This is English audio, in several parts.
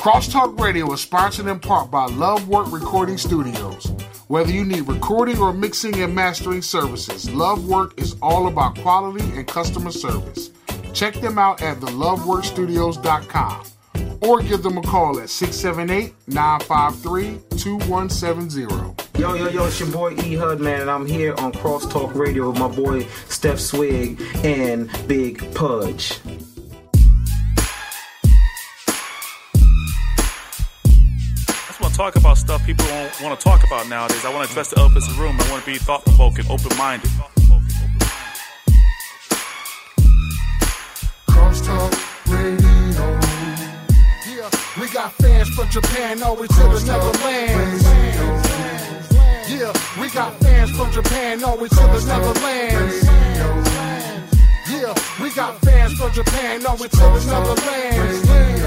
Crosstalk Radio is sponsored in part by Love Work Recording Studios. Whether you need recording or mixing and mastering services, Love Work is all about quality and customer service. Check them out at theloveworkstudios.com or give them a call at 678-953-2170. Yo, it's your boy E Hud, man, and I'm here on Crosstalk Radio with my boy Steph Swig and Big Pudge. Talk about stuff people don't want to talk about nowadays. I want to address the elephants in the room. I want to be thought-provoking, open-minded. Crosstalk Radio. Yeah, we got fans from Japan all the way to the Netherlands. Yeah, we got fans from Japan all the way to the Netherlands. Yeah, we got fans from Japan all the way to the Netherlands.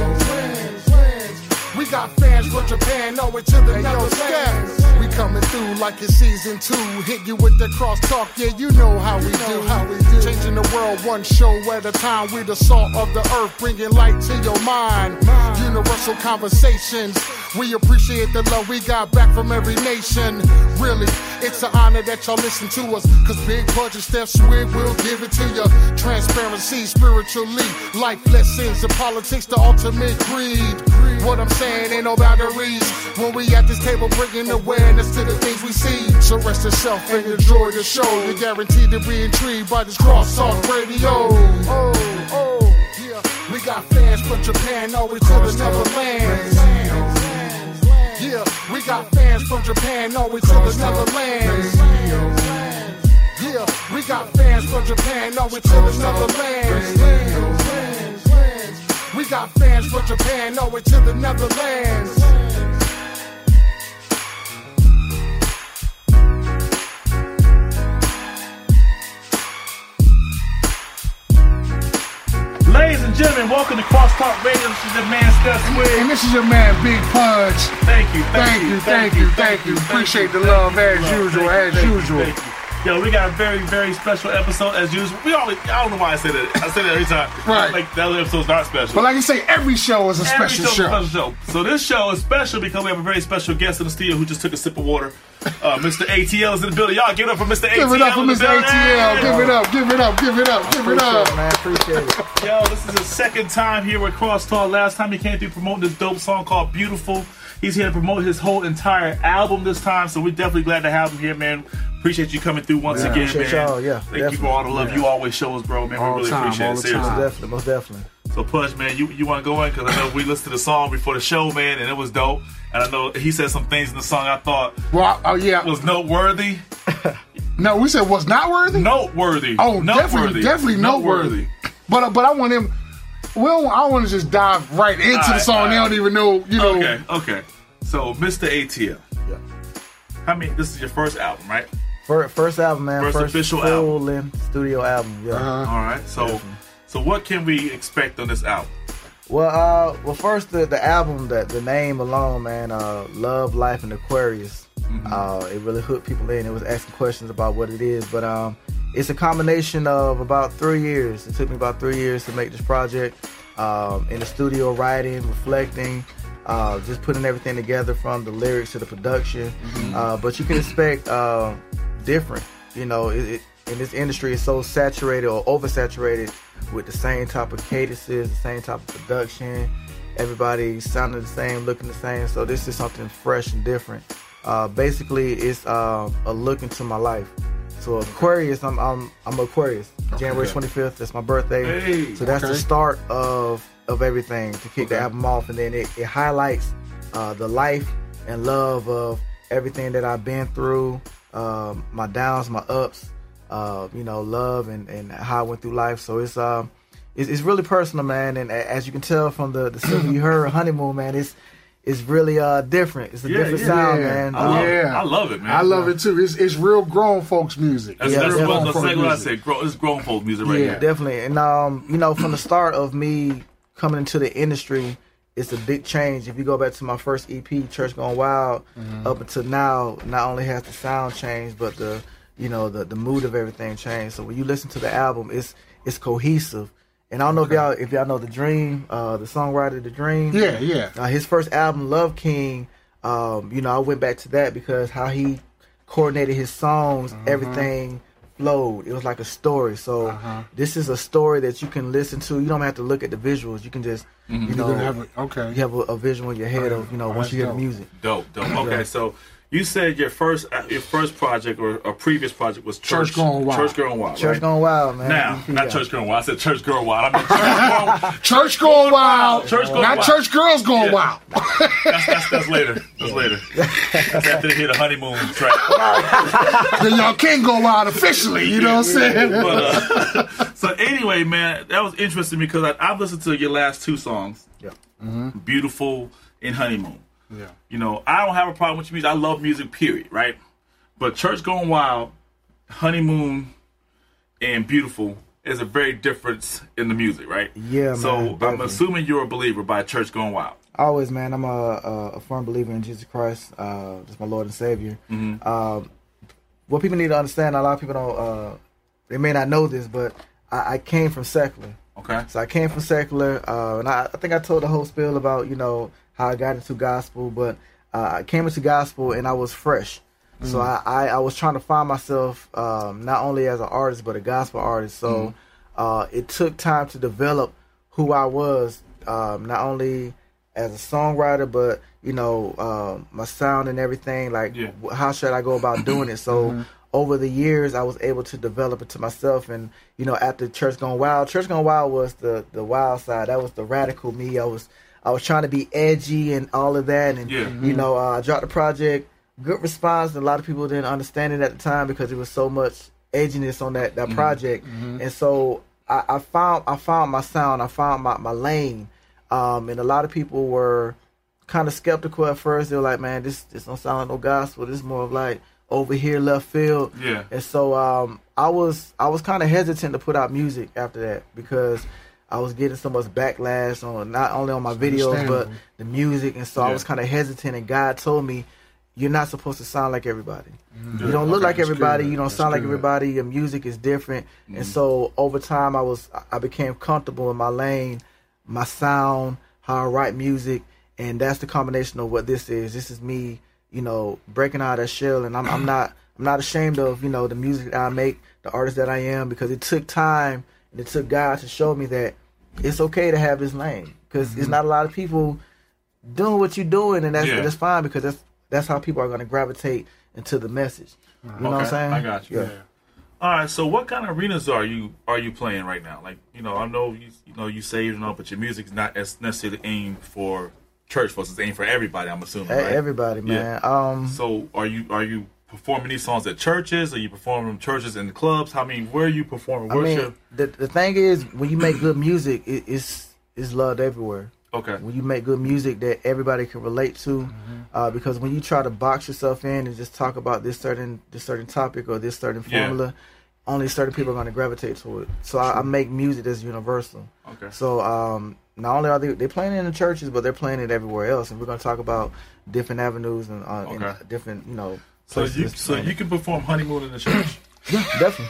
We got fans from Japan, all the way to the Netherlands. We coming through like it's season 2. Hit you with the crosstalk, yeah, you know how we do. Changing the world one show at a time. We the salt of the earth, bringing light to your mind. Universal conversations. We appreciate the love we got back from every nation. Really, it's an honor that y'all listen to us. Cause Big Pudge and Steph Swig will give it to you. Transparency, spiritually, life lessons, and politics, the ultimate creed. What I'm saying ain't no boundaries. When we at this table bringing awareness to the things we see. So rest yourself and enjoy the show. You're guaranteed to be intrigued by this Crosstalk Radio. Yeah. We got fans from Japan all the way to the Netherlands. Yeah, we got fans from Japan all the way to the Netherlands. Yeah, we got fans from Japan all the way to the Netherlands. We got fans from Japan all the way to the Netherlands. Ladies and gentlemen, welcome to Crosstalk Radio. This is your man, Steph Swig. And this is your man, Big Pudge. Thank you. Appreciate the love as usual. Thank you. Yo, we got a very, very special episode as usual. I don't know why I say that. I say that every time. Right. Like, the other episode's not special. But like you say, every show is a special show. So this show is special because we have a very special guest in the studio who just took a sip of water. Mr. ATL is in the building. Y'all give it up for Mr. ATL. Give it up for Mr. ATL. Give it up. Man, appreciate it. Yo, this is his second time here with Crosstalk. Last time he came through promoting this dope song called Beautiful. He's here to promote his whole entire album this time, so we're definitely glad to have him here, man. Appreciate you coming through once again, man. Y'all, Thank you for all the love you always show us, bro, man. We really appreciate it. Seriously. Most definitely. So, Push, man, you want to go in? Because I know we listened to the song before the show, man, and it was dope. And I know he said some things in the song I thought was noteworthy. No, we said was not worthy? Noteworthy. Oh, definitely noteworthy. But I want him... I want to just dive right into the song. They don't even know, Okay. So, Mr. ATL. Yeah. This is your first album, right? First album, man. First official full-length studio album, yeah. All right. So what can we expect on this album? Well, first, the album, the name alone, man, Love, Life, and Aquarius. Mm-hmm. It really hooked people in. It was asking questions about what it is, but it's a combination of about 3 years. It took me about 3 years to make this project. In the studio, writing, reflecting, just putting everything together from the lyrics to the production. Mm-hmm. But you can expect different. In this industry, it's so saturated or oversaturated with the same type of cadences, the same type of production. Everybody sounding the same, looking the same. So this is something fresh and different. Basically, it's a look into my life. So Aquarius, I'm Aquarius. January 25th, that's my birthday. Hey, so that's the start of everything to kick the album off, and then it highlights the life and love of everything that I've been through, my downs, my ups, love and how I went through life. So it's really personal, man. And as you can tell from the single you heard, Honeymoon, man, it's really different. It's a different sound, man. I love it, man. I love it too. It's real grown folks music. That's what I say. It's grown folks music right here. Definitely. And from the start of me coming into the industry, it's a big change. If you go back to my first EP, Church Gone Wild, up until now, not only has the sound changed, but the mood of everything changed. So when you listen to the album, it's cohesive. And I don't know if y'all know The Dream, the songwriter The Dream. Yeah. His first album, Love King, I went back to that because how he coordinated his songs, everything flowed. It was like a story. So this is a story that you can listen to. You don't have to look at the visuals. You can just, you have a visual in your head of, once you hear the music. Dope. Okay, so you said your first project or a previous project was Church Going Wild. Church Going Wild. Church Going Wild, man. Now, not Church Going Wild. I said Church Girl Wild. I mean Church Going Wild. Church Going Not Wild. Church Girls Going Wild. That's later. That's later. That's after they hit a honeymoon track. Then y'all can go wild officially. You know what I'm saying? But, so anyway, man, that was interesting because I've listened to your last two songs. Yeah. Beautiful and Honeymoon. Yeah. I don't have a problem with your music. I love music, period, right? But Church Going Wild, Honeymoon, and Beautiful is a very difference in the music, right? Yeah, man. So definitely. I'm assuming you're a believer by Church Going Wild. Always, man. I'm a firm believer in Jesus Christ, just my Lord and Savior. What people need to understand, a lot of people don't, they may not know this, but I came from secular. Okay. So I came from secular, and I think I told the whole spiel about, how I got into gospel, but I came into gospel and I was fresh. So I was trying to find myself not only as an artist, but a gospel artist. So it took time to develop who I was, not only as a songwriter, but, my sound and everything. Like, how should I go about doing it? So over the years, I was able to develop it to myself. And, after Church Going Wild was the wild side. That was the radical me. I was trying to be edgy and all of that. And, I dropped the project. Good response. A lot of people didn't understand it at the time because it was so much edginess on that project. And so I found my sound. I found my lane. And a lot of people were kind of skeptical at first. They were like, man, this don't sound like no gospel. This is more of like over here left field. Yeah. And so I was kind of hesitant to put out music after that because I was getting so much backlash on not only on my videos but the music, and so I was kind of hesitant. And God told me, you're not supposed to sound like everybody. You don't look like everybody. You don't sound like everybody. Your music is different. And so over time, I became comfortable in my lane, my sound, how I write music, and that's the combination of what this is. This is me, breaking out of that shell, and I'm not ashamed of the music that I make, the artist that I am, because it took time. It took God to show me that it's okay to have this lane because it's not a lot of people doing what you're doing, and that's fine because that's how people are going to gravitate into the message. You know what I'm saying? I got you. Yeah. All right. So, what kind of arenas are you playing right now? Like, I know you say but your music is not as necessarily aimed for church folks. It's aimed for everybody. I'm assuming, right? Everybody, man. Yeah. So, are you performing these songs at churches? Are you performing in churches and clubs? Where are you performing? The thing is, when you make good music, it's loved everywhere. Okay. When you make good music that everybody can relate to, because when you try to box yourself in and just talk about this certain topic or this certain formula, only certain people are going to gravitate to it. So I make music that's universal. Okay. So not only are they playing it in the churches, but they're playing it everywhere else, and we're going to talk about different avenues and different So you can perform Honeymoon in the church. Yeah, definitely.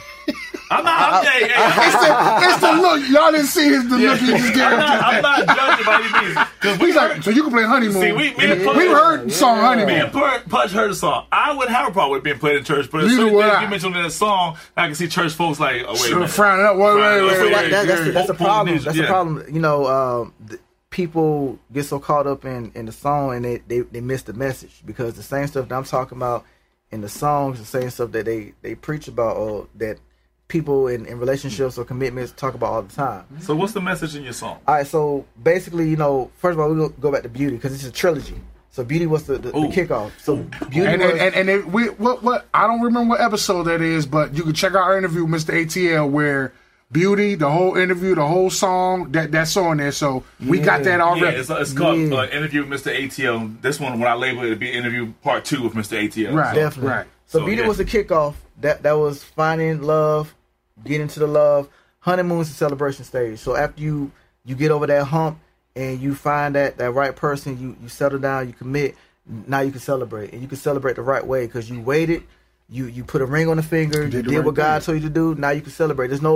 It's the look. Y'all didn't see the look he just gave. I'm not judging by any means. He's like, so you can play Honeymoon. See, we heard the song Honeymoon. Me and Punch heard the song. I wouldn't have a problem with being played in church, but as soon as you mentioned that song, I can see church folks like, oh, wait a minute. Frowning up. Wait. That's the problem. That's the problem. People get so caught up in the song and they miss the message because the same stuff that I'm talking about in the songs, the same stuff that they preach about or that people in relationships or commitments talk about all the time. So what's the message in your song? All right, so basically, first of all, we'll go back to Beauty because it's a trilogy. So Beauty was the kickoff. So Beauty what I don't remember what episode that is, but you can check out our interview with Mr. ATL where Beauty, the whole interview, the whole song, that's on there. So we got that already. Yeah, it's called Interview with Mr. ATL. This one, when I label it, it'd be Interview Part 2 with Mr. ATL. Right, definitely. Right. So Beauty was the kickoff. That was finding love, getting to the love. Honeymoon's the celebration stage. So after you get over that hump and you find that right person, you settle down, you commit. Now you can celebrate, and you can celebrate the right way because you waited. You put a ring on the finger. You did what God told you to do. Now you can celebrate. There's no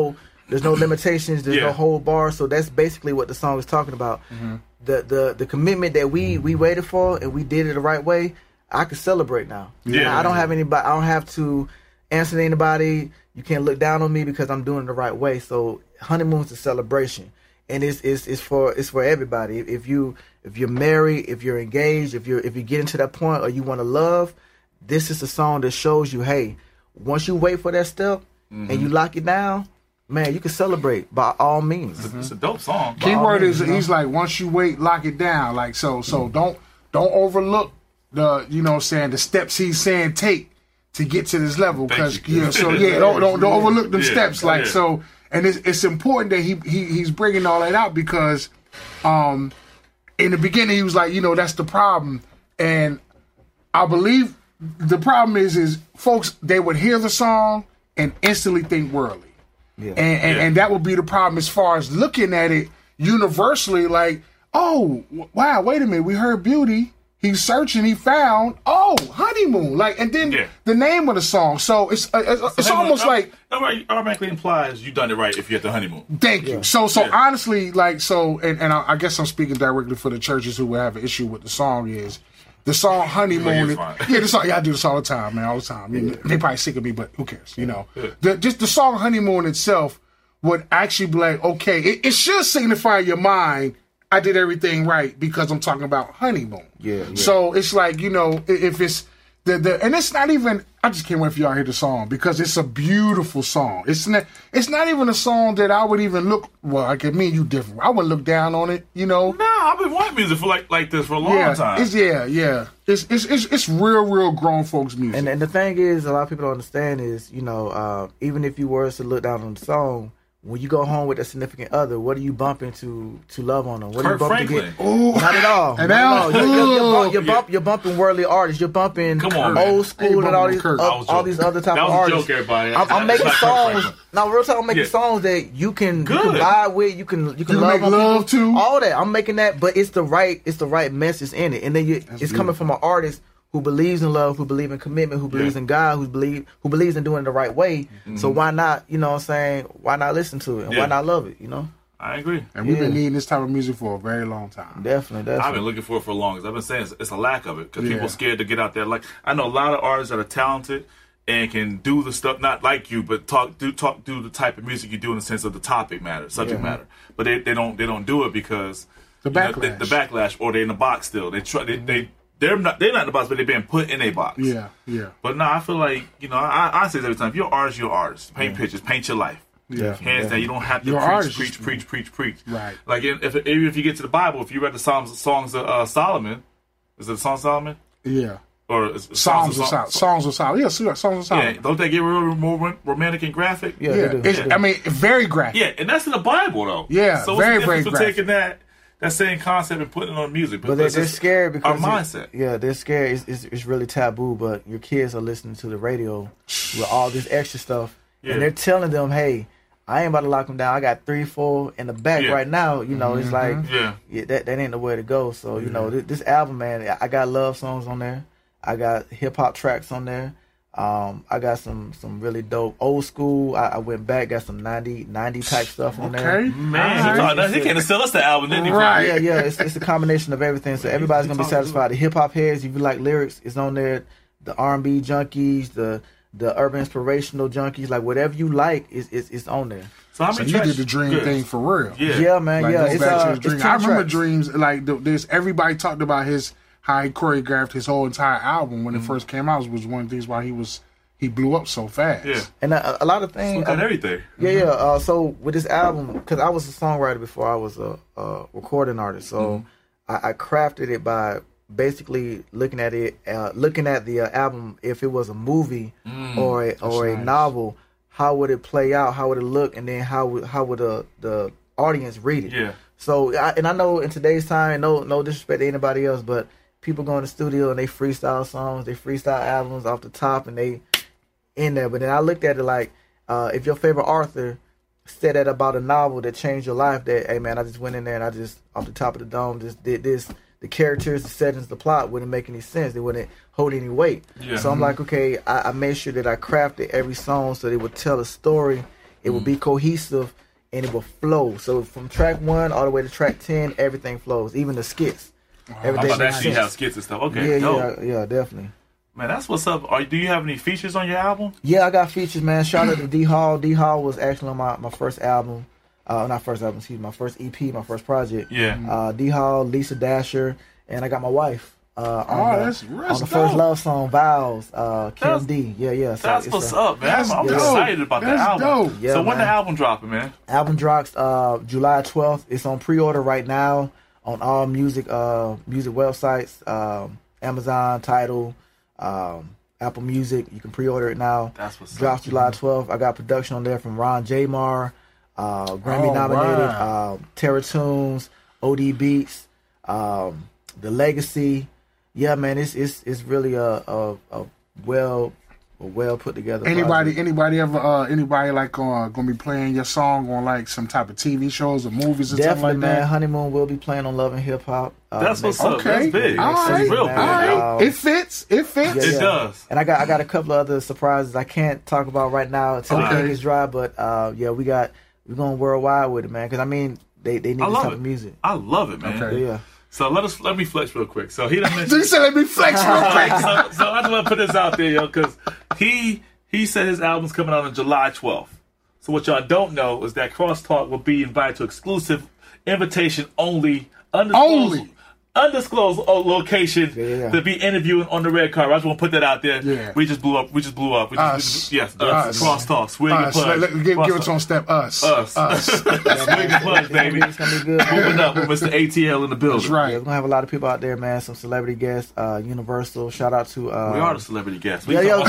There's no limitations. There's no hold bar. So that's basically what the song is talking about. The commitment that we waited for and we did it the right way. I can celebrate now. I don't have anybody. I don't have to answer to anybody. You can't look down on me because I'm doing it the right way. So honeymoon's a celebration, and it's for everybody. If you're married, if you're engaged, if you get into that point or you want to love, this is a song that shows you, hey, once you wait for that step and you lock it down, man, you can celebrate by all means. It's a dope song. Keyword is he's like, once you wait, lock it down. Like so don't overlook the the steps he's saying take to get to this level, because don't overlook them steps. Like so, and it's important that he's bringing all that out, because in the beginning he was like, that's the problem, and I believe the problem is folks, they would hear the song and instantly think worldly. And that would be the problem as far as looking at it universally, like, oh, wow, wait a minute, we heard Beauty, he's searching, he found, oh, Honeymoon, like, and then the name of the song. So it's almost like automatically implies you done it right if you're at the honeymoon. Thank you. So honestly, like, and I guess I'm speaking directly for the churches who would have an issue with the song is. The song Honeymoon, the song, I do this all the time, man, all the time. They probably sick of me, but who cares, Just the song Honeymoon itself would actually be like, okay, it should signify in your mind, I did everything right because I'm talking about honeymoon. So it's like, if it's and it's not even, I just can't wait for y'all to hear the song, because it's a beautiful song. It's not even a song that I would even look, well, like me and you different. I wouldn't look down on it, Nah, I've been wanting music for like this for a long time. It's real grown folks music. And the thing is, a lot of people don't understand is, even if you were to look down on the song, when you go home with a significant other, what are you bumping to love on them? What are you bumping to get? Not at all. Not at all. You're bumping worldly artists. You're bumping old school and all these other type of artists. That was a joke, everybody. I'm making songs. Now, real talk, I'm making songs that you can vibe with. You can love to all that. I'm making that, but it's the right message in it, and then it's coming from an artist who believes in love, who believes in commitment, who believes in God, who believes in doing it the right way. So why not, why not listen to it and why not love it, I agree. And we've been needing this type of music for a very long time. Definitely. I've been looking for it for long. I've been saying it's a lack of it, because people are scared to get out there. Like, I know a lot of artists that are talented and can do the stuff, not like you, but do the type of music you do in the sense of the subject matter. But they don't do it because the backlash. The backlash, or they're in the box still. They're not in the box, but they're being put in a box. Yeah. But no, I feel like, I say this every time. If you're an artist, you're an artist. Paint pictures, paint your life. Hands down, you don't have to preach. Right. Like, if you get to the Bible, if you read the songs of Solomon, is it the Song of Solomon? Yeah. Or Songs of Solomon. Yeah, Songs of Solomon. Yeah, don't they get real more romantic and graphic? Yeah. I mean, very graphic. Yeah, and that's in the Bible, though. Yeah, so very graphic. graphic. Taking that same concept and putting it on music. But they're scared because our mindset. They're scared. It's really taboo. But your kids are listening to the radio with all this extra stuff, and they're telling them, "Hey, I ain't about to lock them down. I got 3, 4 in the back right now." It's like that ain't the way to go. So this album, man, I got love songs on there. I got hip hop tracks on there. I got some really dope old school. I went back, got some 90 type stuff on there. Man, he came to sell us the album, didn't he? Right. Yeah. It's a combination of everything. So everybody's gonna be satisfied. The hip hop heads, if you like lyrics, is on there. The R&B junkies, the urban inspirational junkies, like whatever you like, is on there. So you did the Dream thing for real. Yeah, man. Like, It's I remember Dreams. Like this, everybody talked about how he choreographed his whole entire album when it first came out. Was one of the things why he blew up so fast. Yeah, and a lot of things. Everything. Yeah. So with this album, because I was a songwriter before I was a recording artist, so I crafted it by basically looking at the album. If it was a movie or a novel, how would it play out? How would it look? And then how would the audience read it? Yeah. So I know in today's time, no disrespect to anybody else, but people go in the studio and they freestyle songs, they freestyle albums off the top, and they in there. But then I looked at it like, if your favorite author said that about a novel that changed your life, that, hey man, I just went in there and I just, off the top of the dome, just did this. The characters, the settings, the plot wouldn't make any sense. They wouldn't hold any weight. Yeah. So I'm like, okay, I made sure that I crafted every song so they would tell a story It will be cohesive and it will flow. So from track 1 all the way to track 10, everything flows, even the skits. Everything makes sense. You have skits and stuff. Okay, yeah, definitely. Man, that's what's up. Do you have any features on your album? Yeah, I got features, man. Shout out to D Hall. D Hall was actually on my first album. Not first album, excuse me, my first EP, my first project. Yeah. D Hall, Lisa Dasher, and I got my wife. That's on the first love song, Vows, Kim D. Yeah. So that's what's up, man. I'm excited about the album. Dope. Yeah, so when the album dropping, man? Album drops July 12th. It's on pre-order right now on all music websites, Amazon, Tidal, Apple Music. You can pre-order it now. That's what's drops July 12th. I got production on there from Ron Jamar, Grammy nominated, Terra Tunes, OD Beats, The Legacy. Yeah, man, it's really a well put together. Anybody like gonna be playing your song on like some type of TV shows or movies or something like that? Man. Honeymoon will be playing on Love and Hip Hop. That's what's up. That's big. All right. Real big. All right. It fits. It does. And I got a couple of other surprises I can't talk about right now until the ink is dry. But we're going worldwide with it, man. Because I mean, they need this type of music. I love it, man. Okay. Yeah. So let me flex real quick. So he done mentioned. You said let me flex real quick. so I just want to put this out there, yo, because he said his album's coming out on July 12th. So what y'all don't know is that Crosstalk will be invited to exclusive invitation only undisclosed location to be interviewing on the red carpet. I just want to put that out there. Yeah. We just blew up. Yes, Crosstalk. Swing and plunge. Give it on step. Us. Swing and plunge, baby. It's gonna be good. Moving up with Mr. ATL in the building. That's right. Yeah, we're gonna have a lot of people out there, man. Some celebrity guests. Universal. Shout out to. We are the celebrity guests. Additional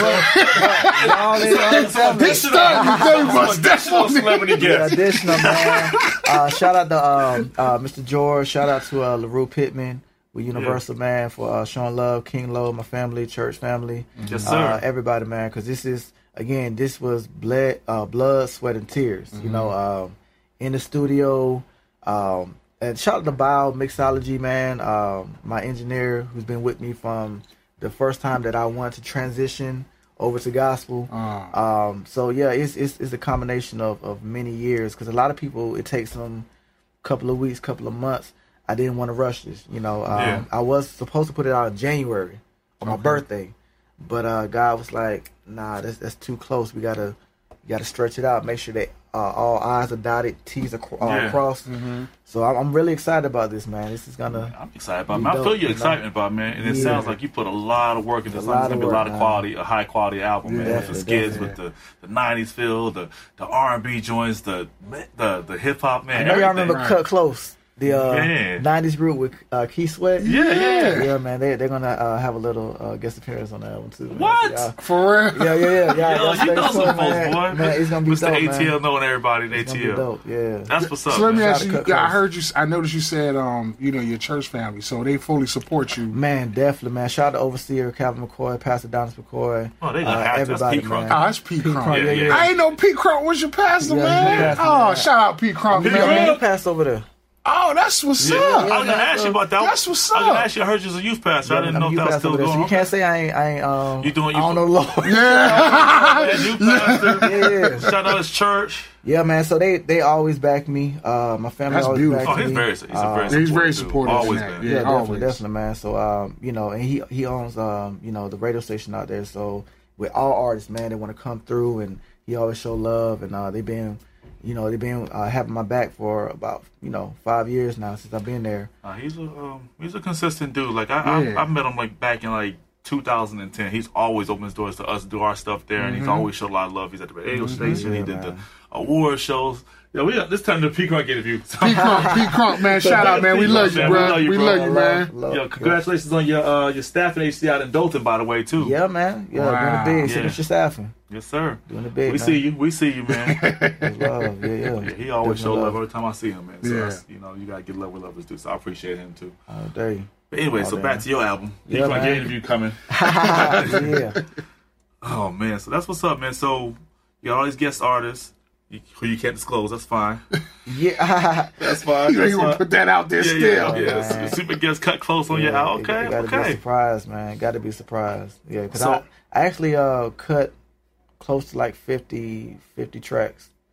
celebrity guests. Additional, man. Shout out to Mr. George. Shout out to LaRue Pittman with Universal, man, for showing love. King Low, my family, church family. Yes, sir. Everybody, man, because this was blood, sweat, and tears. You know, in the studio. And shout out to Bio Mixology, man, my engineer who's been with me from the first time that I wanted to transition over to gospel. So yeah, it's a combination of many years, because a lot of people, it takes them a couple of weeks, couple of months. I didn't want to rush this, you know. I was supposed to put it out in January on my birthday, but God was like, "Nah, that's too close. We gotta stretch it out. Make sure that all I's are dotted, T's are crossed." So I'm really excited about this, man. This is gonna. I'm excited about it. I feel your excitement about it, man, and it sounds like you put a lot of work into this. It's gonna be a lot of quality, a high quality album, man. With the skids, with the '90s feel, the R&B joints, the hip hop, man. I know y'all remember Cut Close. The 90s group with Keith Sweat. Yeah, man. They're gonna have a little guest appearance on that album too. Man. What? So, for real? Yeah. You know some folks, boy. Man, it's gonna be Mr. dope, ATL man. knowing everybody in It's ATL. gonna be dope. Yeah, that's what's up. So let me man. ask you. I noticed you said your church family, so they fully support you. Man, definitely, man. Shout out to Overseer Calvin McCoy, Pastor Donis McCoy. Oh, they gonna have everybody, Pete Crunk. man. Oh, that's Pete Crunk. Yeah. I ain't know Pete Crunk was your pastor, man. Shout out Pete Crunk, man. He passed over there. Oh, that's what's up. I was gonna ask you about that. That's what's I was gonna up. ask you. I heard you was a youth pastor. I didn't know if that was still going on. So you can't say I ain't. You doing? I don't know the Lord. Youth pastor. Yeah. Shout out his church. Yeah, man. So they always back me. My family That's always beautiful. back me. He's very supportive. Always man. been. Yeah, always. definitely, man. So and he owns the radio station out there. So with all artists, man, they want to come through, and he always show love, and they've been having my back for about 5 years now since I've been there. He's a consistent dude. Like I met him like back in 2010. He's always opened his doors to us to do our stuff there, and he's always showed a lot of love. He's at the radio station. He did the award shows. Yeah, we got this time the Pete Crunk interview. Pete Crunk, man. Shout out, man. We love you, bro. We love you, man. Yo, congratulations on your staffing agency out in Dalton, by the way, too. Yeah, man. Yeah, doing it big. Signature staffing. Yes, sir. Doing it big. We see you, man. Love. Yeah. He always show love every time I see him, man. So Yeah. you gotta get love where lovers do. So I appreciate him too. Oh, there you. But anyway, so back to your album. Yeah, You got man. your interview coming. Yeah. Oh man, so that's what's up, man. So you got all these guest artists who you can't disclose. That's fine. Yeah. That's fine. You gonna put that out there still? Yeah. Super guest cut close on your album. Okay, Got to be okay. surprised, man. Got to be surprised. Yeah, because So- I actually cut close to like 50 tracks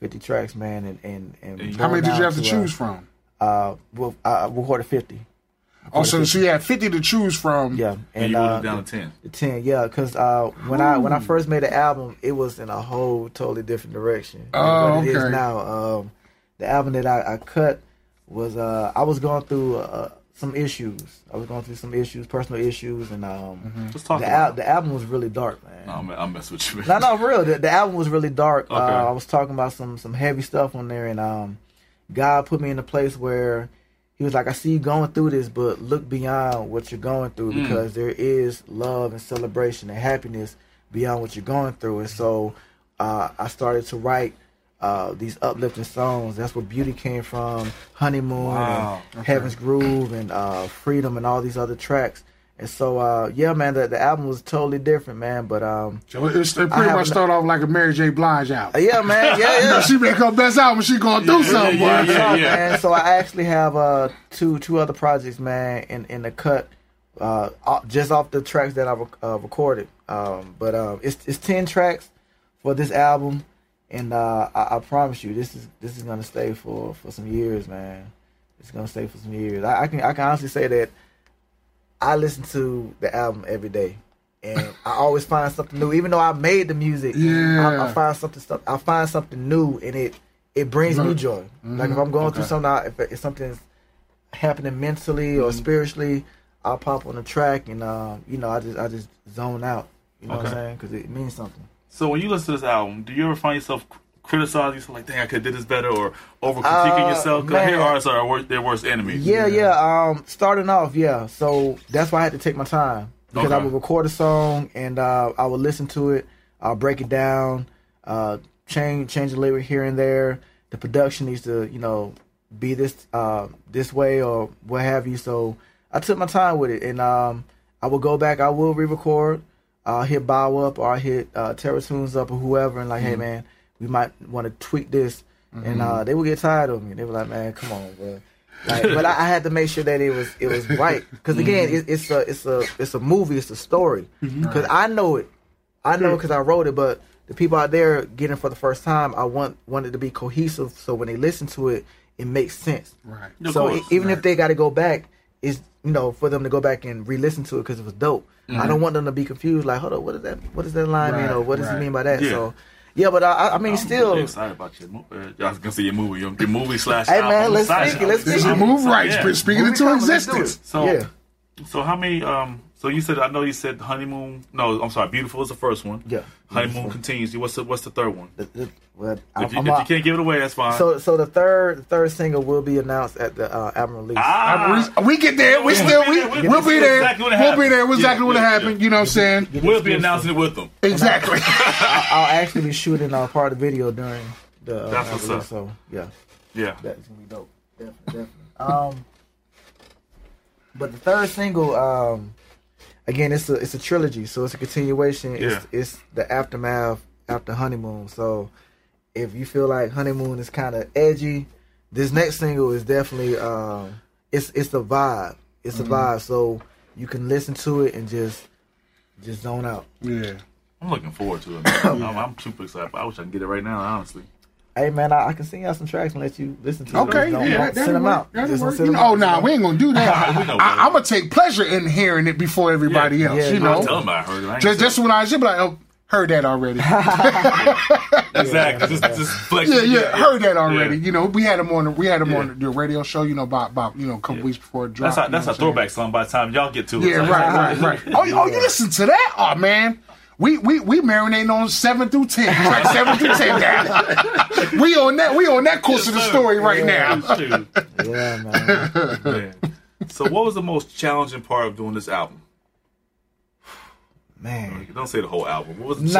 50 tracks, man. And how many did you have to choose from? Well, I recorded 50. So you had 50 to choose from. Yeah, and you wrote it down to 10. The 10, yeah, because when I first made the album, it was in a whole totally different direction than what it is now. The album that I cut was I was going through some issues. I was going through some issues, personal issues, and Let's talk about the album was really dark, man. No, man, I'll mess with you, man. No, for real. The album was really dark. Okay. I was talking about some heavy stuff on there, and God put me in a place where He was like, I see you going through this, but look beyond what you're going through, because there is love and celebration and happiness beyond what you're going through. And so I started to write these uplifting songs. That's where Beauty came from, Honeymoon, and Heaven's Groove, and Freedom, and all these other tracks. And so, yeah, man, the album was totally different, man. But so it pretty much started off like a Mary J. Blige album. Yeah, man, yeah. She make her best album. She going through something, boy. Man. So I actually have two other projects, man, in the cut, just off the tracks that I recorded. But it's 10 tracks for this album, and I promise you, this is gonna stay for some years, man. It's gonna stay for some years. I can honestly say that I listen to the album every day, and I always find something new. Even though I made the music, I find something new, and it brings me joy. Like if I'm going through something, if something's happening mentally or spiritually, I'll pop on the track, and I just zone out. You know what I'm saying? Because it means something. So when you listen to this album, do you ever find yourself criticizing yourself like, dang, I could have did this better, or over critiquing yourself? Because I hear artists are their worst enemies. Yeah. Starting off, so that's why I had to take my time, because I would record a song and I would listen to it, I'll break it down, change the lyric here and there. The production needs to be this way or what have you. So I took my time with it, and I will go back, I will re-record. I'll hit Bow Up, or I'll hit Terror Tunes up, or whoever, and like, hey man, we might want to tweak this, and they would get tired of me. They were like, "Man, come on, bro." Like, but I had to make sure that it was right, because again, it's a movie, it's a story. Because I know it, because I wrote it. But the people out there getting it for the first time, I want it to be cohesive, so when they listen to it, it makes sense. Right. So even if they got to go back, it's for them to go back and re-listen to it because it was dope. I don't want them to be confused. Like, hold up, what does that line mean, or what does he mean by that? Yeah. So. Yeah, but I mean, I'm still really excited about your movie. I was gonna say your movie slash. Hey man, album. let's speak it. Let's speak it. Move right, speaking into existence. So how many? So you said, I know you said Honeymoon. No, I'm sorry. Beautiful is the first one. Yeah. Honeymoon continues. What's the third one? If you can't give it away, that's fine. So the third single will be announced at the album release. We get there. We'll be there. We'll be there. Exactly what happened. You know what I'm saying? We'll be announcing it with them. Exactly. I'll actually be shooting part of the video during the that's what's release, up. so yeah, that's gonna be dope. Definitely. But the third single, again, it's a trilogy, so it's a continuation. It's the aftermath after Honeymoon. So if you feel like Honeymoon is kind of edgy, this next single is definitely it's a vibe. It's a vibe, so you can listen to it and just zone out. Yeah, I'm looking forward to it, man. I'm super excited. I wish I could get it right now, honestly. Hey man, I can send y'all some tracks and let you listen to them. Okay, don't send them out. We ain't gonna do that. I'm gonna take pleasure in hearing it before everybody else. Tell them I heard it. Just when I should be like, oh, heard that already. Exactly. Just flex. Heard that already. Yeah. We had him on the radio show. About a couple weeks before it dropped. That's a throwback song by the time y'all get to it. Yeah, right. Oh, you listen to that? Oh man. We marinating on 7 through 10, track 7 through 10 down. We on that course of the story right now. Yeah, man. So what was the most challenging part of doing this album? Man. Don't say the whole album. What was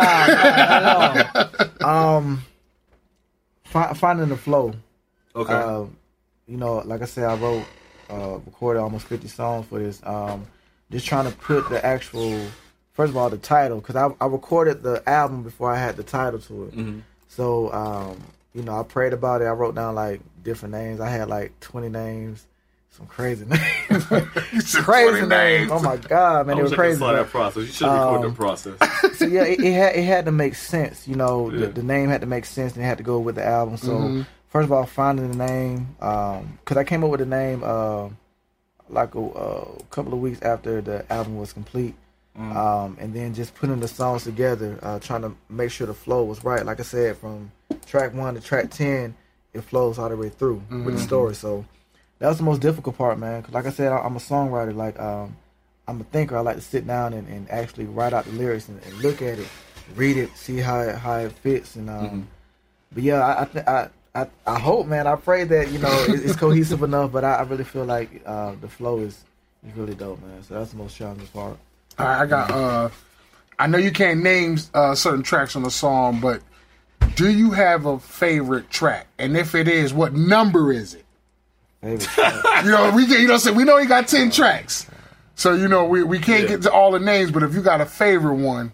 the finding the flow. Okay. Like I said, I wrote, recorded almost 50 songs for this. Just trying to put the actual, first of all, the title, because I recorded the album before I had the title to it. Mm-hmm. So, I prayed about it. I wrote down like different names. I had like 20 names. some crazy names. Crazy names. Oh my God, man, I it was crazy. That process. You should record the process. So yeah, it had to make sense. You know, the name had to make sense, and it had to go with the album. So first of all, finding the name, because I came up with the name like a couple of weeks after the album was complete. And then just putting the songs together, trying to make sure the flow was right. Like I said, from track 1 to track 10, it flows all the way through with the story. So that was the most difficult part, man. 'Cause like I said, I'm a songwriter. Like I'm a thinker. I like to sit down and actually write out the lyrics and look at it, read it, see how it fits. And but yeah, I hope, man. I pray that it's cohesive enough. But I really feel like the flow is really dope, man. So that's the most challenging part. All right, I got. I know you can't name certain tracks on the song, but do you have a favorite track? And if it is, what number is it? Favorite track. We know he got 10 tracks, so we can't get to all the names. But if you got a favorite one,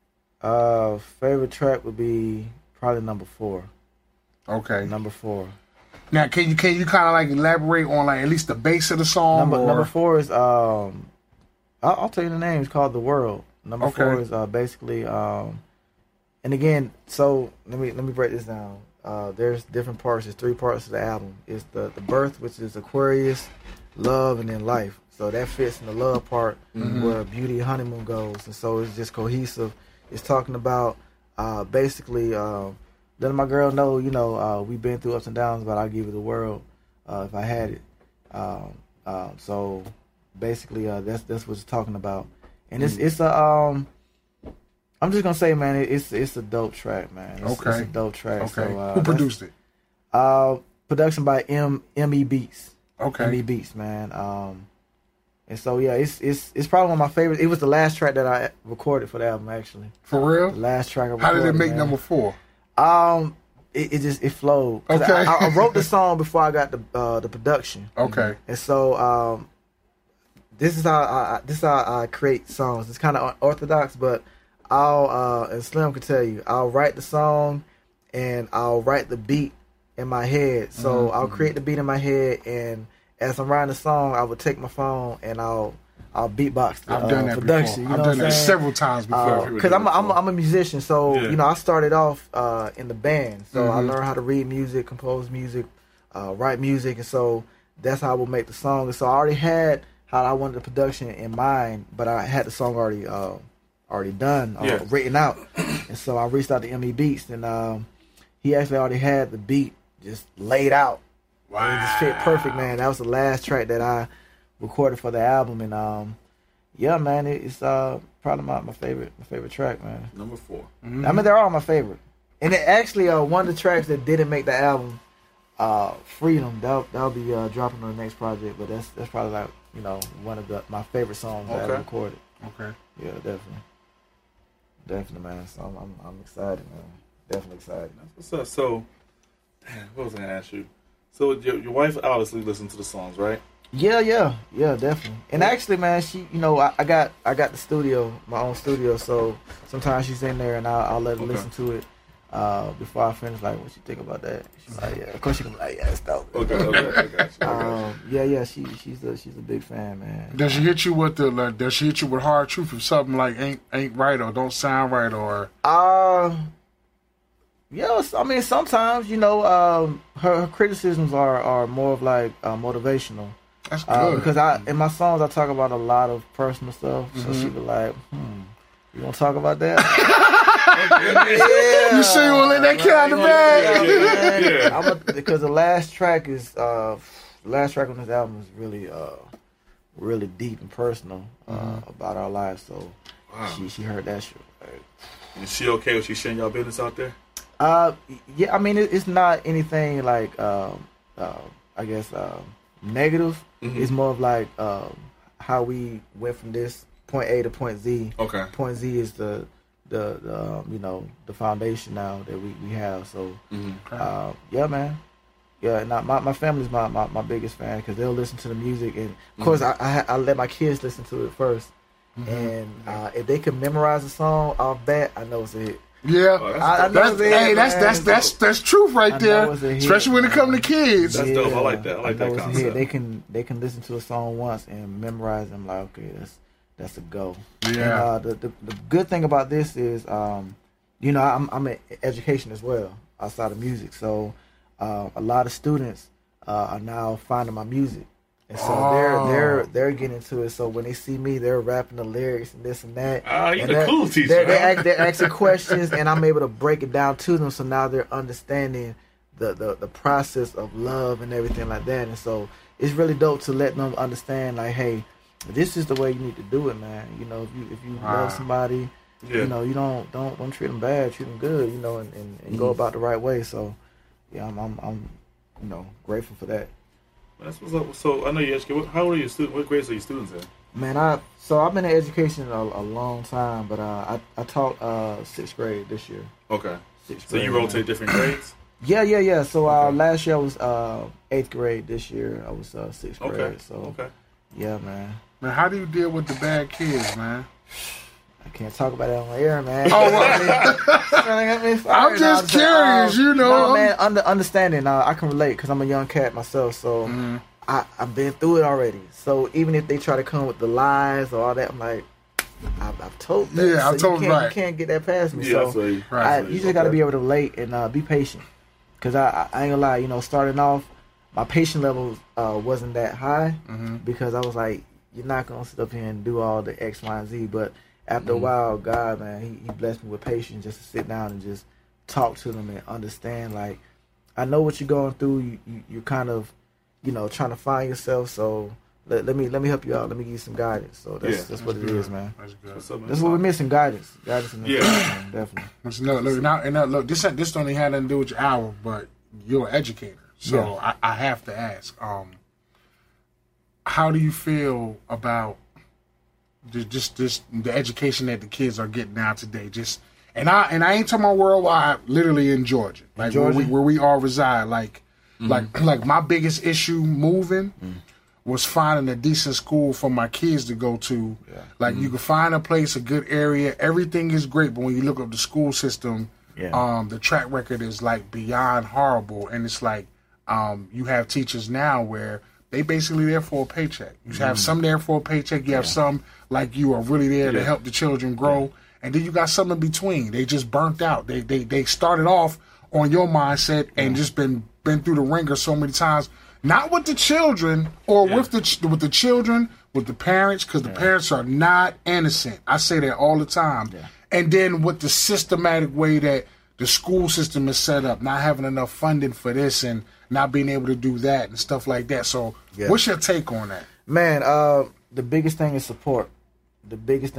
favorite track would be probably number 4. Okay, number 4. Now, can you kind of like elaborate on like at least the base of the song? Number 4 is I'll tell you the name. It's called The World. Number 4 is basically and again, so let me break this down. There's different parts. There's 3 parts of the album. It's the birth, which is Aquarius, love, and then life. So that fits in the love part where beauty honeymoon goes, and so it's just cohesive. It's talking about basically letting my girl know, we've been through ups and downs, but I'll give you the world if I had it. So basically, that's what it's talking about, and it's a I'm just gonna say, man, it's a dope track, man. It's a dope track. Okay. So, who produced it? Production by ME Beats. Okay. ME Beats, man. And so yeah, it's probably one of my favorites. It was the last track that I recorded for the album, actually. For real? The last track I recorded. How did it make man. number 4? It flowed. Okay. I wrote the song before I got the production. Okay. And so this is how I create songs. It's kind of unorthodox, but and Slim can tell you, I'll write the song and I'll write the beat in my head. So I'll create the beat in my head, and as I'm writing the song, I would take my phone and I'll beatbox the I've done that production. before. I've done that several times before. Because I'm a musician, so I started off in the band, so I learned how to read music, compose music, write music, and so that's how I would make the song. And so I already had how I wanted the production in mind, but I had the song already done, written out, and so I reached out to ME Beats, and he actually already had the beat just laid out. Wow. And it just fit perfect, man. That was the last track that I recorded for the album, and yeah, man, it's probably my favorite track, man. Number 4. Mm-hmm. I mean, they're all my favorite, and it actually one of the tracks that didn't make the album, Freedom. That'll be dropping on the next project, but that's probably like one of my favorite songs that I recorded. Okay. Yeah, definitely, man. So I'm excited, man. Definitely excited. That's what's up. So, what was I gonna ask you? So your wife obviously listens to the songs, right? Yeah, definitely. And actually, man, she, I got the studio, my own studio. So sometimes she's in there, and I'll let her listen to it before I finish. Like, what you think about that? She's like, yeah. Of course, she can be like, yeah, it's dope. Okay, I got you. Yeah. She's a big fan, man. Does she hit you with does she hit you with hard truth if something like ain't right or don't sound right or? Yes, I mean sometimes her criticisms are more of like motivational. That's good. Because in my songs I talk about a lot of personal stuff, so she be like, you want to talk about that? You sure you want to let that cat out the bag? Because the last track on this album is really deep and personal about our lives. So she heard that shit. Right? Is she okay with she sharing y'all business out there? Yeah, I mean it's not anything like I guess negative. It's more of like how we went from this point A to point Z. Okay. Point Z is the foundation now that we have. So yeah, man. Yeah, and my family's my biggest fan because they'll listen to the music, and of course I let my kids listen to it first. And if they can memorize a song off that, I know it's a hit. Yeah, that's truth right there. Especially when it comes to kids. That's dope. I like that. I like that concept. They can listen to a song once and memorize them. Like, okay, that's a go. Yeah. And, the good thing about this is, I'm in education as well outside of music. So a lot of students are now finding my music. And so they're getting into it. So when they see me, they're rapping the lyrics and this and that. You're the cool teacher. They're asking questions, and I'm able to break it down to them. So now they're understanding the process of love and everything like that. And so it's really dope to let them understand, like, hey, this is the way you need to do it, man. You know, if you love somebody, you know, you don't treat them bad, treat them good, you know, and go about the right way. So yeah, I'm grateful for that. That's what's up. So I know you're educated. How old are your students? What grades are your students in? Man, I've been in education a long time, but I taught 6th grade this year. Okay. 6th so you rotate different grades? Yeah. So last year I was 8th grade. This year I was 6th grade. Okay. So yeah, man. Man, how do you deal with the bad kids, man? I can't talk about that on the air, man. Oh, well. I'm just curious, you know. No, man, understanding. I can relate because I'm a young cat myself, so I've been through it already. So even if they try to come with the lies or all that, I'm like, I've told them. Yeah, so I've told them. You can't get that past me. Yeah, so you just got to be able to relate and be patient. Because I ain't gonna lie, you know, starting off, my patience levels wasn't that high because I was like, you're not gonna sit up here and do all the X, Y, and Z, but after a while, God, man, he blessed me with patience just to sit down and just talk to them and understand. Like, I know what you're going through. You're kind of, you know, trying to find yourself. So let me help you out. Let me give you some guidance. So that's what it is, man. That's good. That's what we're missing, guidance. Guidance in this man, definitely. Look, this don't even have nothing to do with your hour, but you're an educator. So I have to ask, how do you feel about just the education that the kids are getting now today? And I ain't talking about worldwide, literally in Georgia, like where we all reside. Like my biggest issue moving was finding a decent school for my kids to go to. Yeah. Like you can find a place, a good area, everything is great, but when you look up the school system, the track record is like beyond horrible. And it's like you have teachers now where they basically there for a paycheck. You have some there for a paycheck. You have some like you are really there to help the children grow. And then you got some in between. They just burnt out. They started off on your mindset and just been through the ringer so many times. Not with the children or with the children, with the parents, because the parents are not innocent. I say that all the time. Yeah. And then with the systematic way that the school system is set up, not having enough funding for this and not being able to do that and stuff like that. So what's your take on that? Man, the biggest thing is support. We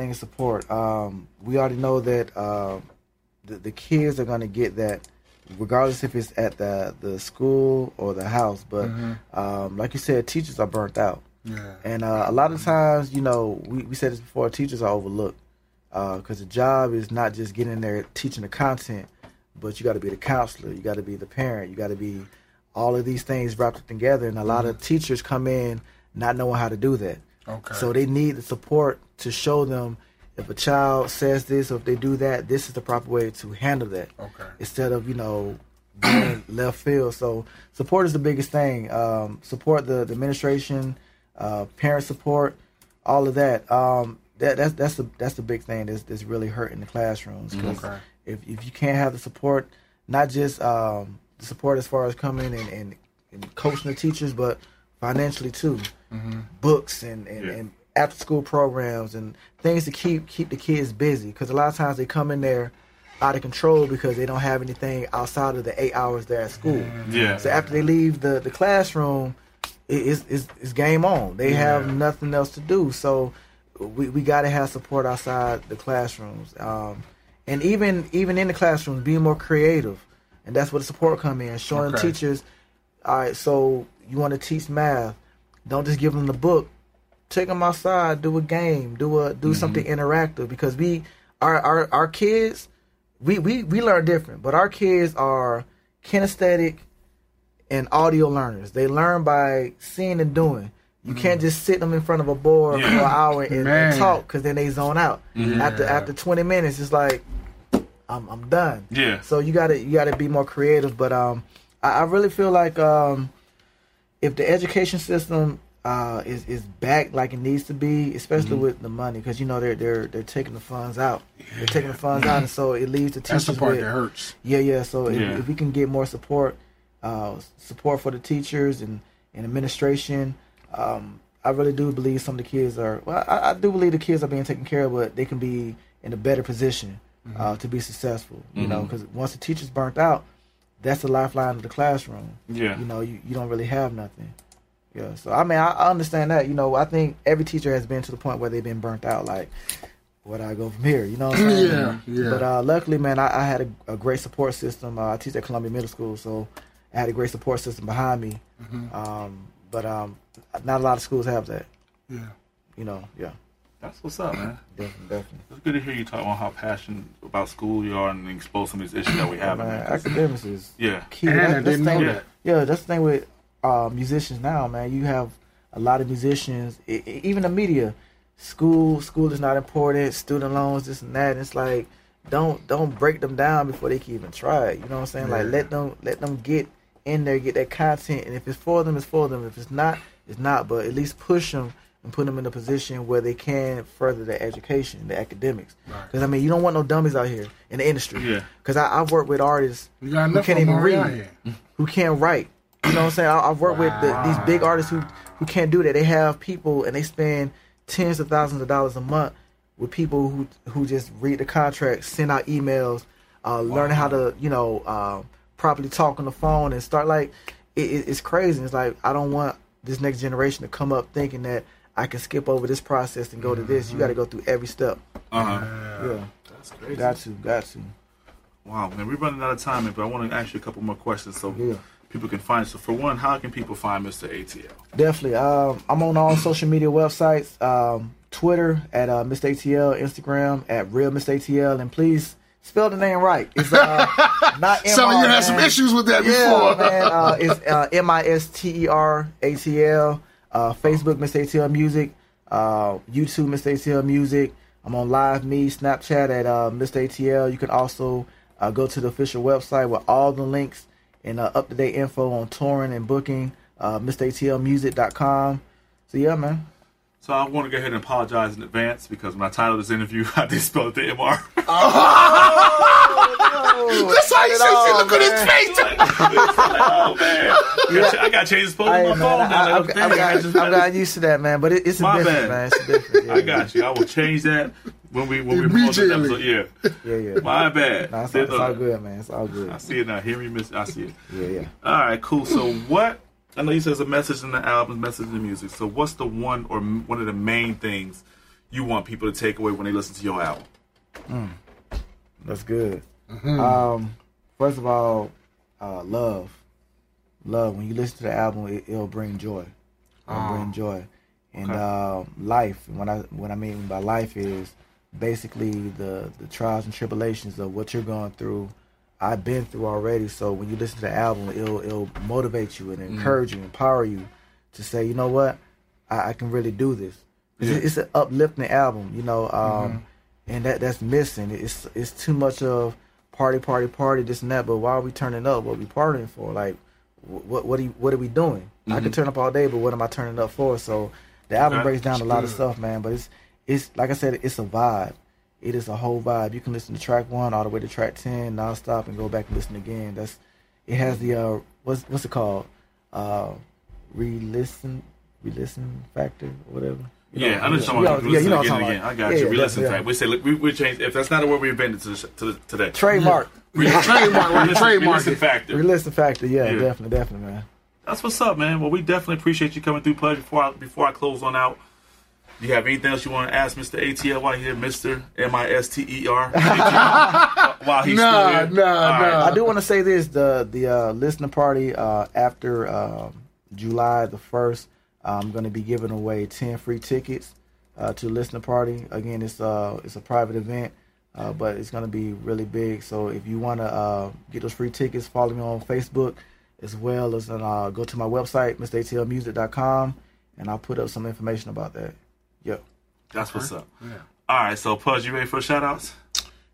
already know that the kids are going to get that regardless if it's at the school or the house. But like you said, teachers are burnt out. Yeah. And a lot of times, you know, we said this before, teachers are overlooked because the job is not just getting in there teaching the content, but you got to be the counselor, you got to be the parent, you got to be all of these things wrapped up together. And a lot of teachers come in not knowing how to do that. Okay. So they need the support to show them if a child says this or if they do that, this is the proper way to handle that. Okay. Instead of, you know, being left field. So support is the biggest thing. Support the administration, parent support, all of that. That's the big thing that's really hurting the classrooms. Because if you can't have the support, not just the support as far as coming and coaching the teachers, but financially too. Books and after school programs and things to keep the kids busy, because a lot of times they come in there out of control because they don't have anything outside of the 8 hours they're at school. Yeah. So after they leave the classroom, it's game on. They have nothing else to do. So we got to have support outside the classrooms, and even in the classrooms, being more creative, and that's where the support come in. Showing teachers, all right, so you want to teach math, don't just give them the book. Take them outside, do a game, do something interactive, because our kids, we learn different, but our kids are kinesthetic and audio learners. They learn by seeing and doing. You can't just sit them in front of a board for an hour and talk, because then they zone out. After 20 minutes, it's like, all I'm done. Yeah. So you gotta be more creative. But I really feel like if the education system is back like it needs to be, especially with the money, because they're taking the funds out. They're taking the funds out, and so it leaves the teachers. That's the part that hurts. Yeah. So if we can get more support for the teachers and administration, I really do believe some of the kids are. Well, I do believe the kids are being taken care of, but they can be in a better position to be successful. You know, because once the teacher's burnt out, that's the lifeline of the classroom. Yeah. You don't really have nothing. Yeah. So I mean, I understand that. I think every teacher has been to the point where they've been burnt out. Like, where do I go from here? You know what I'm saying? Yeah. But luckily, man, I had a great support system. I teach at Columbia Middle School, so I had a great support system behind me. But not a lot of schools have that. Yeah. Yeah. That's what's up, man. Definitely. It's good to hear you talk on how passionate about school you are and expose some of these issues that we have. Man, academics is key. And I didn't know that. Yeah, that's the thing with musicians now, man. You have a lot of musicians, even the media. School is not important. Student loans, this and that. And it's like, don't break them down before they can even try it. You know what I'm saying? Like, let them get in there, get that content, and if it's for them, it's for them. If it's not, it's not. But at least push them and put them in a position where they can further their education, their academics. Because I mean, you don't want no dummies out here in the industry. Yeah. Because I've worked with artists who can't even read, who can't write. You know what I'm saying? I've worked with these big artists who can't do that. They have people and they spend tens of thousands of dollars a month with people who just read the contract, send out emails, learn how to properly talk on the phone and start like it's crazy. It's like I don't want this next generation to come up thinking that I can skip over this process and go to this. You got to go through every step. Yeah, that's crazy. Got to. Wow, man, we're running out of time, but I want to ask you a couple more questions so people can find. So, for one, how can people find Mr. ATL? Definitely. I'm on all social media websites. Twitter at Mr. ATL, Instagram at Real Mr. ATL, and please spell the name right. It's not MR. Some of you had some issues with that before. Man. It's MISTERATL. Facebook, Mr. ATL Music. YouTube, Mr. ATL Music. I'm on Live Me, Snapchat at Mr. ATL. You can also go to the official website with all the links and up-to-date info on touring and booking, MrATLmusic.com. So, yeah, man. So I want to go ahead and apologize in advance because when I titled this interview, I did spell the MR. That's how you say, look at his face. Oh, man. I got to change the spelling on my phone. I've gotten used to that, man. But it's a difference, man. It's different. Yeah, I got you. I will change that when we promote this episode. Yeah. My bad. Nah, it's all good, man. It's all good. I see it now. Hear me, miss. I see it. Yeah. All right, cool. So what... I know you said there's a message in the album, message in the music. So what's the one of the main things you want people to take away when they listen to your album? That's good. First of all, love. When you listen to the album, it'll bring joy. And life. And what I mean by life is basically the trials and tribulations of what you're going through. I've been through already, so when you listen to the album, it'll motivate you and encourage you, empower you to say, you know what, I can really do this. It's an uplifting album, and that's missing. It's too much of party, this and that. But why are we turning up? What are we partying for? Like, what are we doing? I could turn up all day, but what am I turning up for? So the album breaks down a lot of stuff, man. But it's like I said, it's a vibe. It is a whole vibe. You can listen to track 1 all the way to track 10 nonstop and go back and listen again. It has the what's it called? Re-listen factor or whatever. I understand. Again. I got you. Re-listen factor. We say we change. If that's not a word we invented to that trademark. Re-listen factor. Re-listen factor. Yeah, definitely, man. That's what's up, man. Well, we definitely appreciate you coming through, Pudge. Before I close on out. Do you have anything else you want to ask Mr. ATL while you're here, Mr. MISTER? While he's still here? No. I do want to say this: the listener party after July the 1st, I'm going to be giving away 10 free tickets to the listener party. Again, it's a private event, but it's going to be really big. So if you want to get those free tickets, follow me on Facebook as well as go to my website, MrATLmusic.com, and I'll put up some information about that. Yep. That's what's up. Yeah. All right, so Pudge, you ready for shout-outs?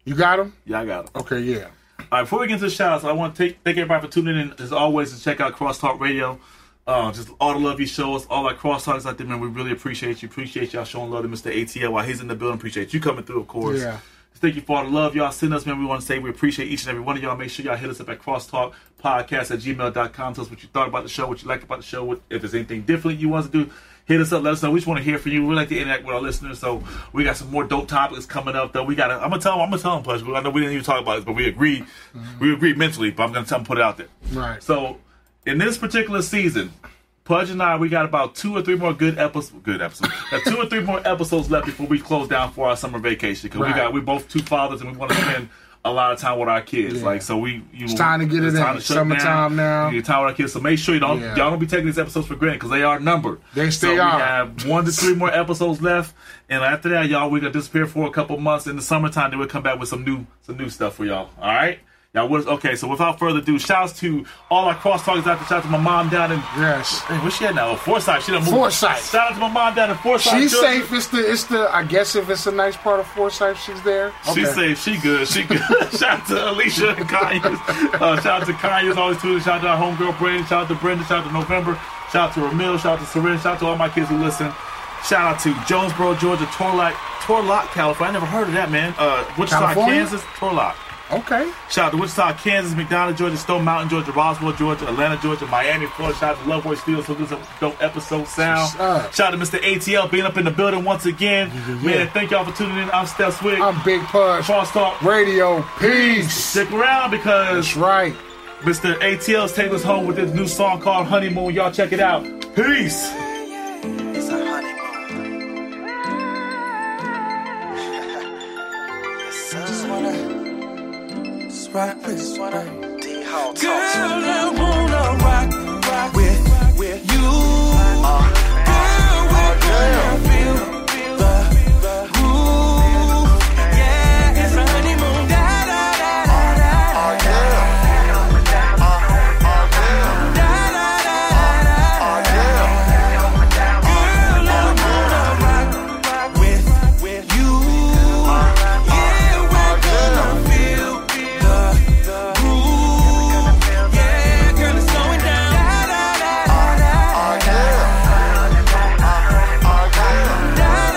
You got them? Yeah, I got them. Okay, yeah. All right, before we get into the shout-outs, I want to thank everybody for tuning in, as always, to check out Crosstalk Radio. Just all the love you show us, all our crosstalks out there, man. We really appreciate you. Appreciate y'all showing love to Mr. ATL while he's in the building. Appreciate you coming through, of course. Yeah. Thank you for all the love y'all send us, man. We want to say we appreciate each and every one of y'all. Make sure y'all hit us up at crosstalkpodcast@gmail.com. Tell us what you thought about the show, what you liked about the show. If there's anything different you want us to do, hit us up. Let us know. We just want to hear from you. We like to interact with our listeners. So we got some more dope topics coming up, though. I'm gonna tell them, Push. I know we didn't even talk about this, but we agreed. Mm-hmm. We agreed mentally, but I'm gonna tell them put it out there. Right. So in this particular season, Pudge and I, we got about 2 or 3 more good episodes. Got 2 or 3 more episodes left before we close down for our summer vacation. Because we both 2 fathers and we want to spend a lot of time with our kids. Yeah. It's time to get it in. Summertime now. Get time with our kids. So make sure y'all don't be taking these episodes for granted because they are numbered. They stay on. We have 1 to 3 more episodes left, and after that, y'all, we're gonna disappear for a couple months. In the summertime, then we'll come back with some new stuff for y'all. All right. Okay, so without further ado, shouts to all our crosstalkers out there. Shout out to my mom down in where's she at now? Forsyth. She done moved. Forsyth. Shout out to my mom down in Forsyth. She's safe. It's the. I guess if it's a nice part of Forsyth, she's there. Okay. She's safe. She good. Shout out to Alicia and Kanye. Shout out to Kanye. Always tuning. Shout out to our homegirl Brandon. Shout out to Brenda. Shout out to November. Shout out to Ramil. Shout out to Seren. Shout out to all my kids who listen. Shout out to Jonesboro, Georgia. Turlock, California. I never heard of that, man. Wichita, Kansas. Turlock. Okay. Shout out to Wichita, Kansas, McDonough, Georgia, Stone Mountain, Georgia, Roswell, Georgia, Atlanta, Georgia, Miami, Florida. Shout out to Loveboy Studios for this dope episode sound. Shout out to Mr. ATL being up in the building once again. Man, thank y'all for tuning in. I'm Steph Swick. I'm Big Pudge. Crosstalk Radio. Peace. Stick around because that's right. Mr. ATL is taking us home with this new song called Honeymoon. Y'all check it out. Peace. It's a honeymoon. Just wanna rock this way. Girl, I wanna rock with you. Girl, we're gonna feel the groove. Yeah, it's a honeymoon. Da da da da da da. Da da da da da. Girl, I wanna rock with you. Yeah, we're gonna feel the groove. Yeah, girl, it's going down. Da da da da da. Da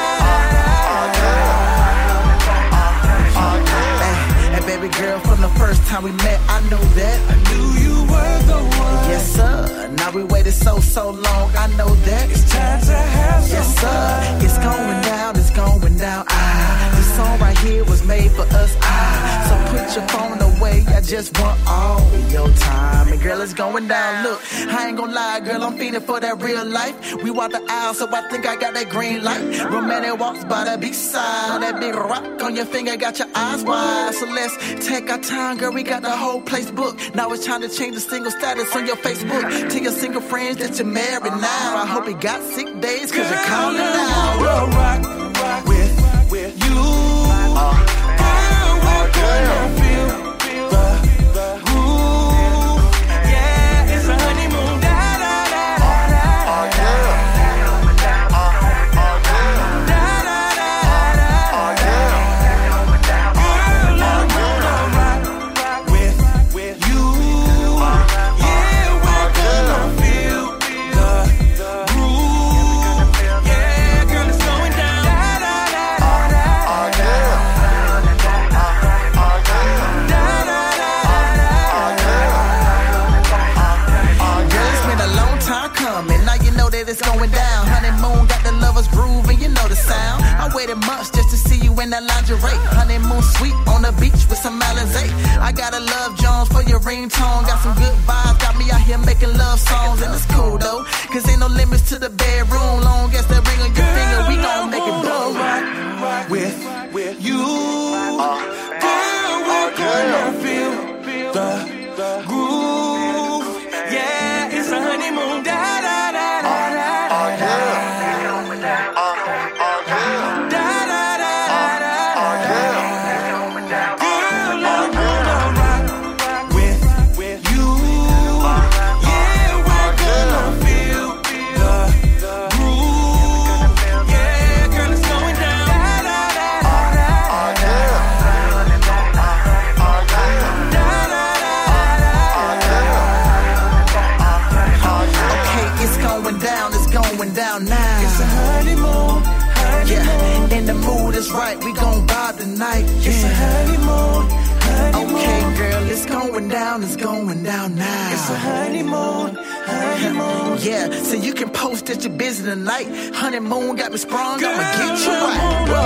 da da. Hey, baby girl, from the first time we met, I knew that. I knew you were the one. Yes, sir. Now we waited so long. I know that it's time to have some yes, sir. It's going down. It's going down. This song right here was made for us. So put your phone away. I just want all your time. And girl, it's going down. Look, I ain't gonna lie, girl. I'm feeling for that real life. We walk the aisle, so I think I got that green light. Romantic walks by the beach side. That big rock on your finger got your eyes wide. So let's take our time, girl. We got the whole place booked. Now it's time to change the single status on your Facebook. Tell your single friends that you're married now. I hope you got sick days, cause you're calling now. We'll rock with you. Girl, we're gonna feel the groove. Yeah, it's a honeymoon. Da da da da da. Da da da da. Girl, I wanna rock with you. Yeah, we're gonna feel the groove. Yeah, girl, it's going down. Da da da da. It's going down. Honeymoon got the lovers groove and you know the sound. I waited months just to see you in that lingerie. Honeymoon suite on the beach with some Alizé. I got a Love Jones for your ringtone. Got some good vibes, got me out here making love songs. And it's cool though, cause ain't no limits to the bedroom. Long as that ring on your finger, we gon' make it boom. Rock with you. Girl, we're gonna feel the groove. Yeah, it's a honeymoon. Da da da da. Groove. feels right, we gon' vibe tonight. Yeah. It's a honeymoon. Okay, girl, it's going down now. It's a honeymoon. Yeah, so you can post that you're busy tonight. Honeymoon got me sprung, I'ma get you right.